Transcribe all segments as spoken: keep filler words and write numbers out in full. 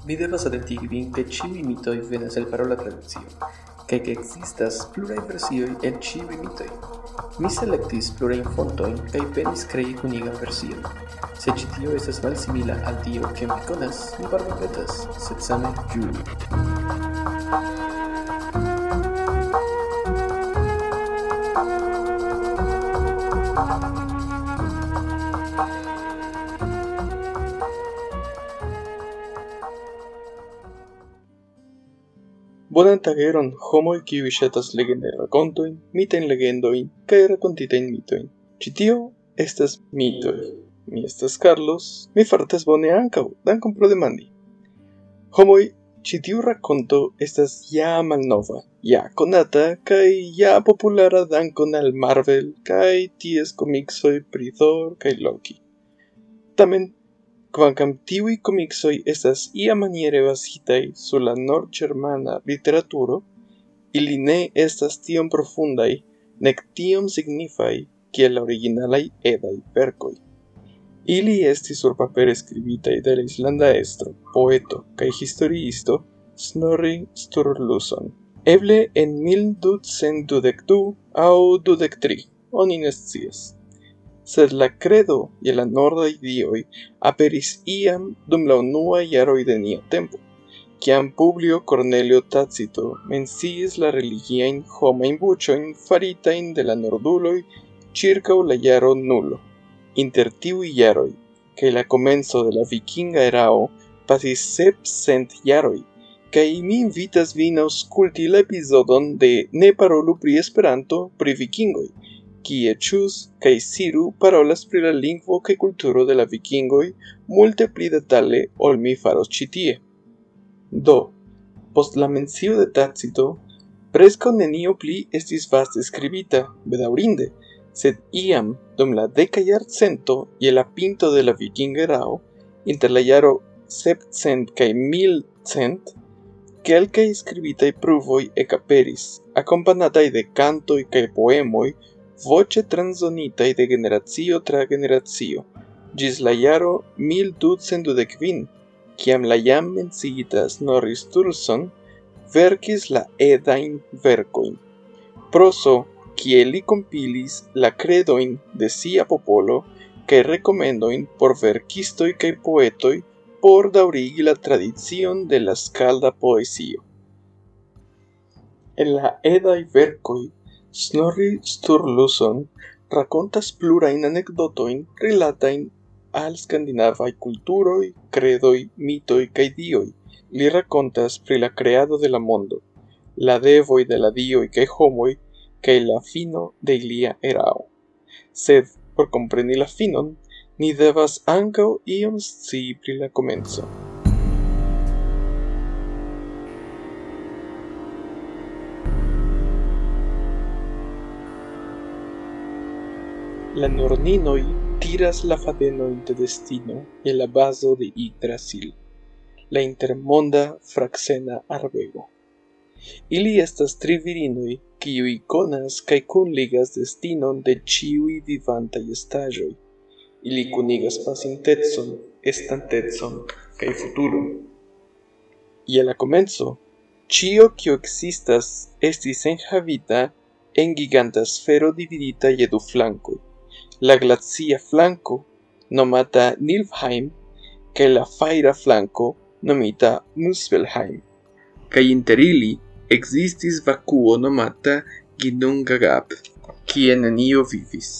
Mi devas atentigi vin ke ĉiuj mitoj venas el parola tradicio, kaj ke ekzistas pluraj versioj el ĉiuj mitoj. Mi selektis plurajn fontojn kaj penis krei kunigan version. Se ĉi tio estas malsimila al tio kion vi konas, mi pardonpetas, sed same ĝuu. Bonan tageron, homoj kiuj ŝatas legendajn rakontojn, mitajn legendojn kaj rakontitajn mitojn. Ĉi tio estas mitoj. Mi estas Carlos, mi fartas bone ankaŭ, dankon pro demandi. Homoj, ĉi tiu rakonto estas ja malnova, ja konata kaj ja populara dankon al Marvel kaj ties komiksoj pri Thor kaj Loki. Tamen, kvankam tiuj komiksoj estas iamaniere bazitaj sur la nord-ĝermana literaturo, ili ne estas tiom profundaj nek tiom signifaj kiel la originalaj edaj verkoj. Ili estis surpapere skribitaj de la islanda estro, poeto kaj historiisto Snorri Sturluson. Eble en mil ducent dudek du aŭ dudek tri, oni ne scias. Sed la credo je la nordaj dioj aperis iam dum la unuaj jaroj de nia tempo, kiam Publio Cornelio Tacito menciis la religiajn homajn buĉojn faritajn de la norduloj ĉirkaŭ la jaro nulo. Inter tiuj jaroj kaj la komenco de la vikinga erao pasis sepcent jaroj, kaj mi invitas vin aŭskulti la epizodon de Ne parolu pri Esperanto pri vikingoj, kie Ĉus kaj Siru parolas pri la lingvo kaj kulturo de la vikingoj multe pli detale ol mi faros ĉi tie. Do, post la mencio de Tacito, preskaŭ nenio pli estis vaste skribita, bedaŭrinde, sed iam dum la deka jarcento je la pinto de la vikinga erao, inter la jaro sepcent kaj mil cent, kelkaj skribitaj pruvoj ekaperis, akompanataj de kantoj kaj poemoj, voĉe transdonitaj de generacio tra generacio, ĝis la jaro mil ducent dudek kvin, kiam la jam menciita Snorri Sturluson verkis la edajn verkojn. Proso, kie li kompilis la kredojn de sia popolo kaj rekomendojn por verkistoj kaj poetoj por daŭrigi la tradicion de la skalda poezio. En la edaj verkoj Snorri Sturluson rakontas plurajn anekdotojn rilatajn al skandinavaj kulturoj, kredoj, mitoj kaj dioj. Li rakontas pri la kreado de la mondo, la devoj de la dioj kaj homoj, kaj la fino de ilia erao. Sed, por kompreni la finon, ni devas ankaŭ iom scii pri la komenco. La norninoj tiras la fadenojn de destino je la bazo de Yggdrasil, la intermonda fraksena arbego. Ili estas tri virinoj, kiuj konas kaj kunligas destinon de ĉiuj vivantaj estaĵoj. Ili kunigas pasintecon, estantecon kaj futuron. Je la komenco, ĉio kio ekzistas estis enhavita en giganta sfero dividita je du flankoj. La glacia flanko, nomata Niflheim, kaj la fajra flanko, nomita Muspelheim. Kaj inter ili ekzistis vakuo nomata Ginnungagap, kie nenio vivis.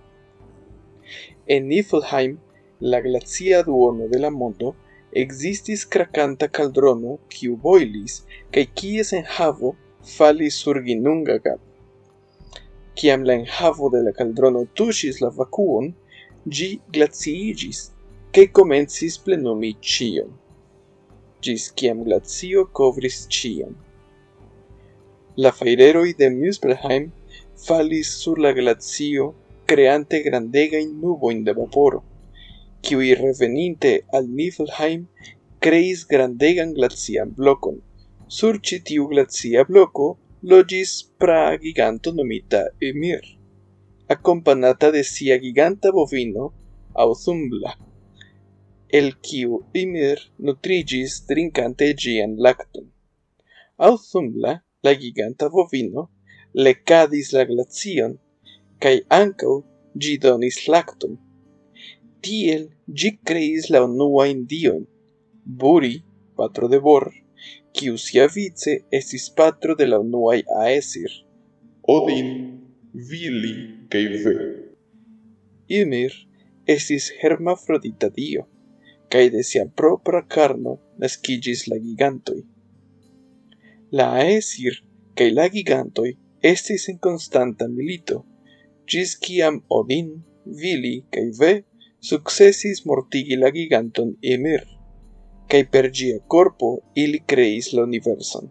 En Niflheim, la glacia duono de la mondo, ekzistis krakanta kaldrono kiu bojlis kaj kies enhavo falis sur Ginnungagap. Kiam la enhavo de la kaldrono tuŝis la vakuon, ĝi glaciiĝis kaj komencis plenumi ĉion, ĝis kiam glacio kovris ĉion. La fajreroj de Muspelheim falis sur la glacio, kreante grandegajn nubojn de vaporo, kiuj reveninte al Niflheim kreis grandegan glacian blokon. Sur ĉi tiu glacia bloko loĝis praa giganto nomita Ymir, akompanata de sia giganta bovino aŭ Thumbla. el kiu Ymir nutrigis drinkante gian lacton. Authumla, la giganta bovino, lecadis la glacion, cae ancau gi donis lacton. Tiel gi creis la unuain dioin, Buri, patro de Bor, kiu siavice estis patro de la unuaj Aesir, Odin, Vili kaj Ve. Ymir estis hermafrodita dio, kaj de sia propra carno nascigis la gigantoj. La Aesir kaj la gigantoj estis en constanta milito, gis kiam Odin, Vili kaj Ve successis mortigi la giganton Ymir, kaj per ĝia corpo ili creis la universon.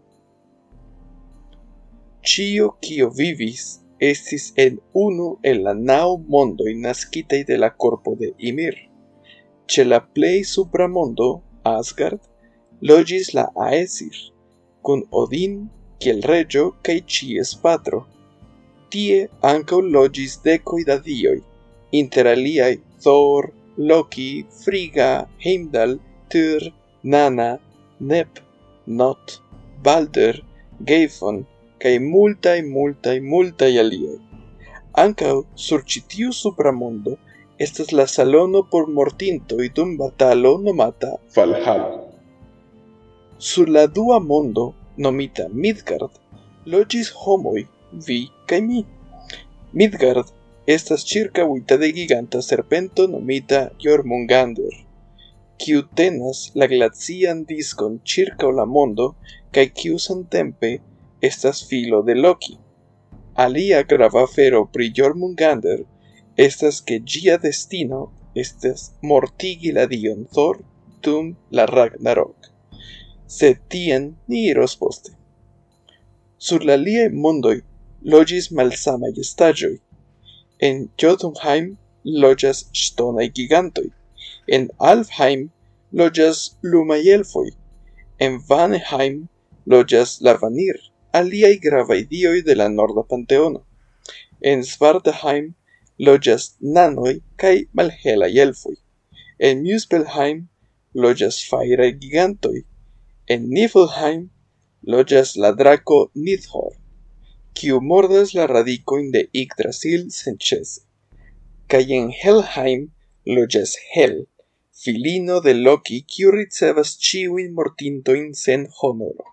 Ĉio kio vivis estis en unu el la naŭ mondoj naskitaj de la corpo de Ymir. Ĉe la plej supra mondo, Asgard, loĝis la Aesir, kun Odin kiel reĝo kaj ĉies patro. Tie ankaŭ loĝis dekoj da dioj, inter aliaj Thor, Loki, Frigga, Heimdall, Tyr, Nana, Nep, Not, Balder, Geifon, kaj multaj multaj multaj aliaj. Ankaŭ sur ĉi tiu supramondo estas la salono por mortintoj dum batalo nomata Valhalla. Sur la dua mondo, nomita Midgard, loĝis homoj, vi kaj mi. Midgard estas ĉirkaŭita de giganta serpento nomita Jormungandr, kiu tenas la glacian diskon ĉirkaŭ la mondo kaj kiu samtempe estas filo de Loki. Alia grava afero pri Jormungandr estas ke ĝia destino estas mortigi la dion Thor dum la Ragnarok. Sed tien ni iros poste. Sur la aliaj mondoj loĝis malsamaj estaĵoj. En Jotunheim loĝas ŝtonaj gigantoj. En Alfheim loĝas lumaj elfoj. En Vanaheim loĝas la Vanir, aliaj gravaj dioj de la norda panteono. En Svartalfheim loĝas nanoj kaj malhelaj elfoj. En Muspelheim loĝas fajraj gigantoj. En Niflheim loĝas la drako Nidhogg, kiu mordas la radikojn de Yggdrasil senĉese. Kaj en Helheim loĝas Hel, filino de Loki, kiu ricevas ĉiujn mortintojn sen honoro.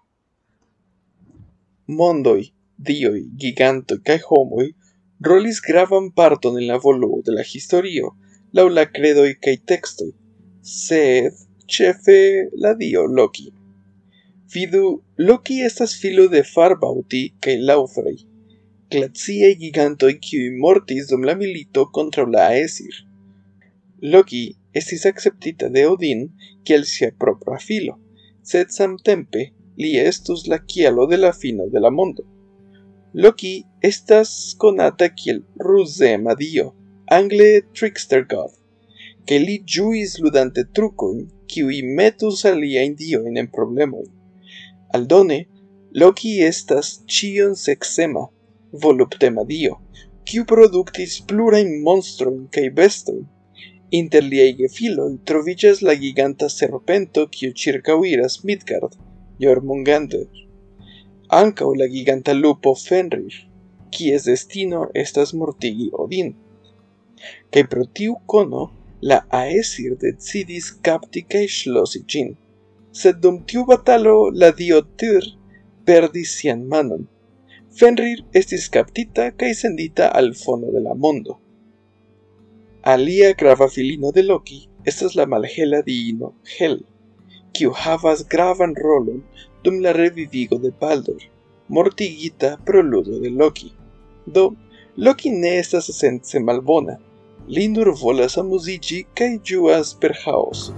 Mondoj, dioj, gigantoj kaj homoj rolis gravan parton en la evoluo de la historio, laŭ la kredoj kaj tekstoj, sed ĉefe la dio Loki. Vidu, Loki estas filo de Farbauti kaj Laufrey, glaciaj gigantoj kiuj mortis dum la milito kontraŭ la Aesir. Loki estis akceptita de Odin kiel sia propra filo, sed samtempe li estus la kialo de la fino de la mondo. Loki estas konata kiel ruzema dio, angle trickster god, ke li ĝuis ludante trukojn kiuj metus aliajn diojn en problemoj. Aldone, Loki estas ĉion seksema, voluptema dio, kiu produktis plurajn monstrojn kaj bestojn. Inter liaj gefiloj troviĝas la giganta serpento kiu ĉirkaŭiras Midgard, Jormungandr. Ankaŭ la giganta lupo Fenrir, kies destino estas mortigi Odin. Kaj pro tiu kono, la Aesir decidis kapti kaj ŝlosi ĝin. Sed dum tiu batalo la dio Tyr perdis sian manon. Fenrir estis kaptita kaj sendita al fono de la mondo. Alia grava filino de Loki estas la malhela diino Hel, kiu havas gravan rolon dum la revivigo de Baldur, mortigita pro ludo de Loki. Do, Loki ne estas esence malbona, li nur volas amuziĝi kaj ĝuas per ĥaoso.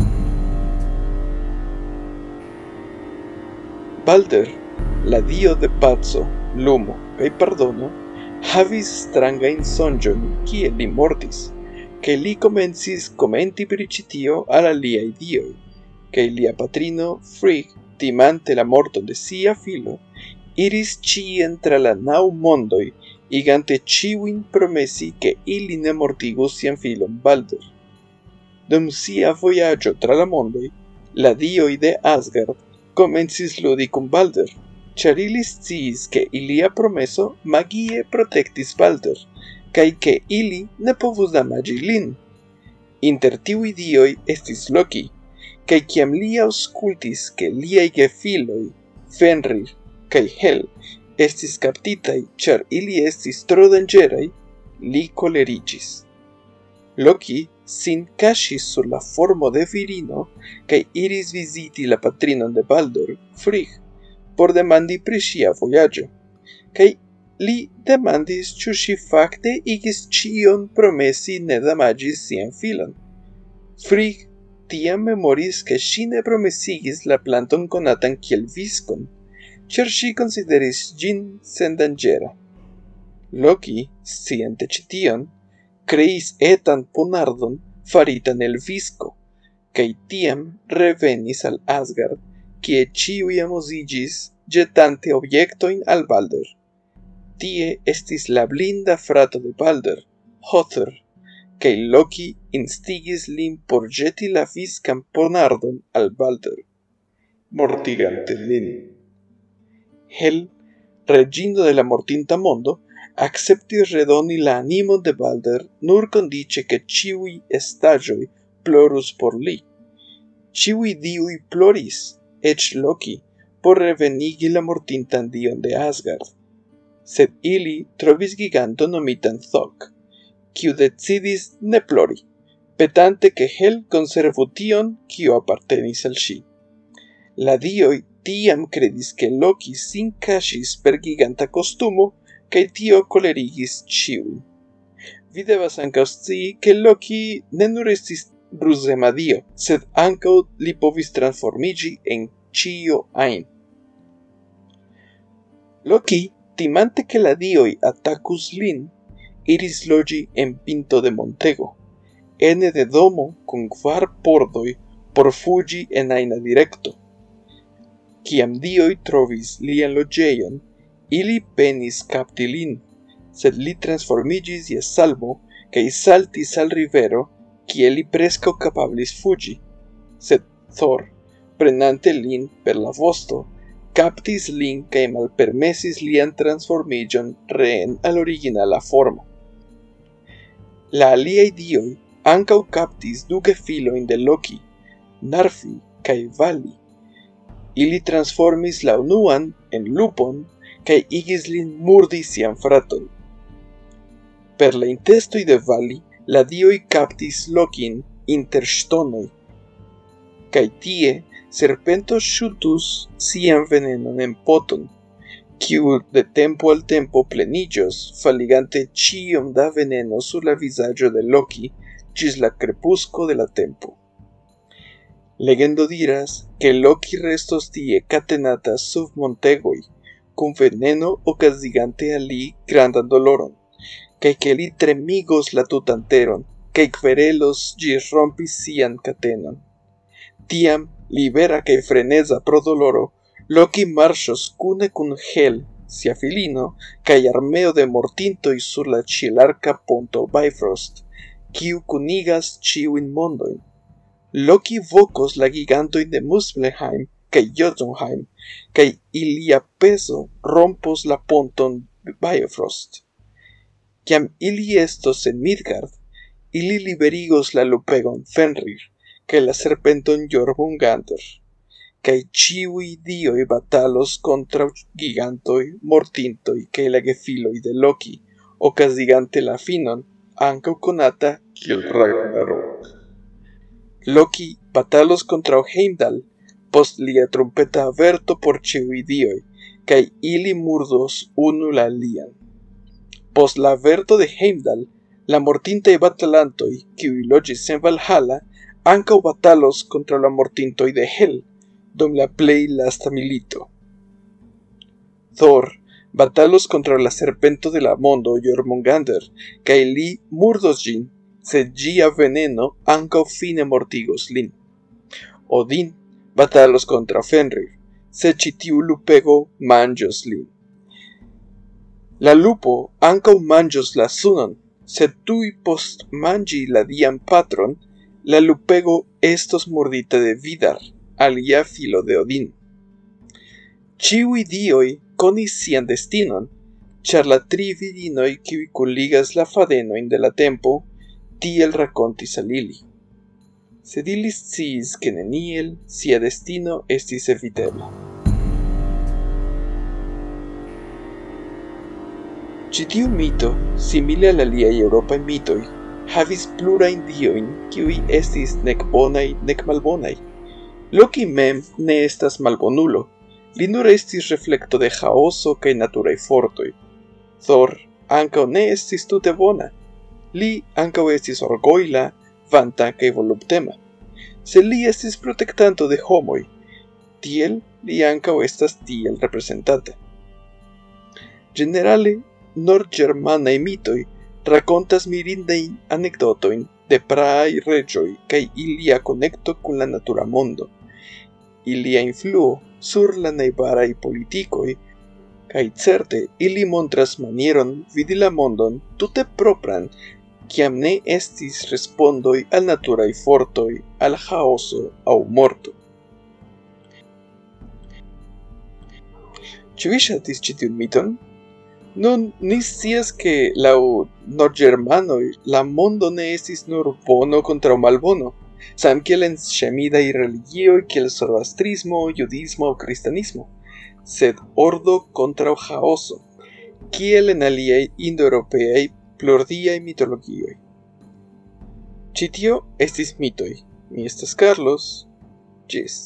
Balder, la dio de paco, lumo kaj pardono, havis strangajn sonĝojn kie li mortis, kaj li komencis komenti pri ĉi tio al aliaj dioj, kaj lia patrino Frigg, timante la morton de sia filo, iris ĉien tra la naŭ mondoj, igante ĉiujn promesi ke ili ne mortigus sian filon Balder. dum sia voyaggio tra la mondoi, la dioi de Asgard comencis ludi cum Balder, char ili sciis che ilia promeso magie protectis Balder, cae che ili ne povus damagi lin. Inter tiui dioi estis Loki, cae ciam li auscultis che liai gefiloi, Fenrir cae Hel, estis captitai, char ili estis tro dangerai, li colerigis. Loki sin casis sur la formo de virino, cae iris visiti la patrinon de Baldur, Frigg, por demandi pri sia voyaggio, cae li demandis ciu si facte igis cion promesi ne damagis sian filon. Frigg tiam memoris che si ne promesigis la planton conatan kiel viskon, char si consideris gin sendangera. Loki, sciente cition, creis etan ponardon faritan el visco, cae tiam revenis al Asgard, kie ciui amosigis jetante objectoin al Balder. Tie estis la blinda frato de Balder, Hother, cae Loki instigis lin por jeti la viscan ponardon al Balder, mortigante lin. Hel, regino de la mortinta mondo, acceptis redoni la animon de Balder nur condice che ciui estagioi plorus por li. Ciui diui ploris, ec Loki, por revenigi la mortintan dion de Asgard. Sed ili trovis giganton nomitan Thok, quiu decidis ne plori, petante che Hel conservu tion quio appartenis al si. La dioi tiam credis che Loki sin casis per giganta costumo, cae tio colerigis ciui. Vi devas ancau scii che Loki ne nur estis rusema dio, sed ancau li povis transformigi en cio ain. Loki, timante che la dioi attacus lin, iris logi en pinto de montego, ene de domo con kvar pordoi por fugi en aina directo. Ciam dioi trovis lian logeion, ili penis capti lin, sed li transformigis je salmo, cae saltis al rivero, kie li presco capablis fugi. Sed Thor, prenante lin per la vosto, captis lin cae malpermesis lian transformigion reen al originala formo. La aliei dioi ancau captis du gefiloin de Loki, Narfi cae Vali. Ili transformis la unuan en lupon, cae igis lin murdi sian fraton. Per la intestoi de Vali, la dioi captis Lokin inter stonoi, cae tie serpento shutus sian venenon en poton, quiu de tempo al tempo plenigios, faligante ciom da veneno sur la visaggio de Loki, gis la crepusco de la tempo. Legendo diras che Loki restos tie catenata sub montegoi, cum veneno ocasigante a li grandan doloron, cae che li tremigos la tutanteron, cae querelos gis rompis sian catenon. Tiam, libera cae frenesa pro doloro, Loki marchos cune cun Hel, sia filino, cae armeo de mortintoi sur la cielarca ponto Bifrost, quiu cunigas ciuin mondoin. Loki vocos la gigantoin de Muspelheim cae Jotunheim, cae ilia peso rompos la ponton Bifrost. Ciam ili estos en Midgard, ili liberigos la lupegon Fenrir, cae la serpenton Jormungandr, cae ciui dioi batalos contra gigantoi, mortintoi, cae la gefiloi de Loki, ocasigante la finon, ancau conata kiel Ragnarok. Loki batalos contra Heimdall, post lia trumpeta averto por ciui dioi, cae ili murdos unu la alian. Post la averto de Heimdall, la mortintei batalantoi, kiui logis en Valhalla, ancau batalos contra la mortintoi de Hel, dum la plei lasta milito. Thor batalos contra la serpento de la mondo Jormungandr, cae li murdos gin, sed gia veneno ancau fine mortigos lin. Odin batalos contra Fenrir, sed citiu lupego mangios lin. La lupo ancau mangios la sunon, sed tui post mangi la dian patron, la lupego estos mordita de Vidar, alia filo de Odin. Ciui dioi conis sian destinon, char la tri virinoi kiuj kunligas la fadenojn de la tempo, tiel rakontis al ili. Sed ili sciis ke neniel sia destino estis evitebla. Ĉi tiu mito, simile al aliaj eŭropaj mitoj, havis plurajn diojn, kiuj estis nek bonaj nek malbonaj. Loki mem ne estas malbonulo, li nur estis reflekto de ĥaoso kaj naturaj fortoj. Thor ankaŭ ne estis tute bona. Li ankaŭ estis orgojla, vanta kaj voluptema. Se li estis protektanto de homoj, tiel li ankaŭ estas tiel reprezentata. Ĝenerale, nord-ĝermanaj mitoj rakontas mirindajn anekdotojn de praaj reĝoj kaj ilia konekto kun la natura mondo. Ilia influo sur la najbaraj politikoj, kaj certe ili montras manieron vidi la mondon tute propran, kiam ne estis respondoj al naturaj fortoj, al ĥaoso aŭ morto. Ĉu vi ŝatis ĉi tiun miton? Nun, ni scias ke laŭ nordĝermanoj la mondo ne estis nur bono kontraŭ malbono, samkiel en ŝemidaj religioj kiel zoroastrismo, judismo aŭ kristanismo, sed ordo kontraŭ ĥaoso, kiel en aliaj indoeŭropeaj plurdiaj mitologioj. Ĉi tio estis mitoj. Mi estas Carlos. Ĝis.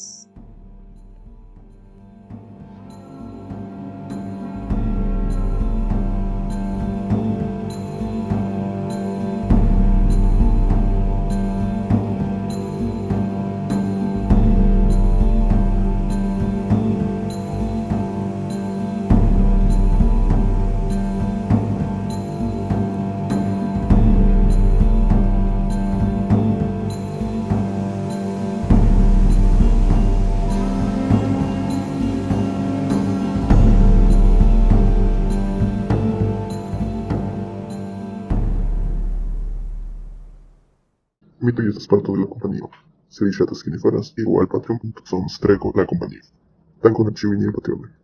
Mitoj estas parto de la kompanio. Se vi ŝatas ke ni faras, iru al patreon punto com streko la kompanio. Dankon al ĉiuj niaj patronoj.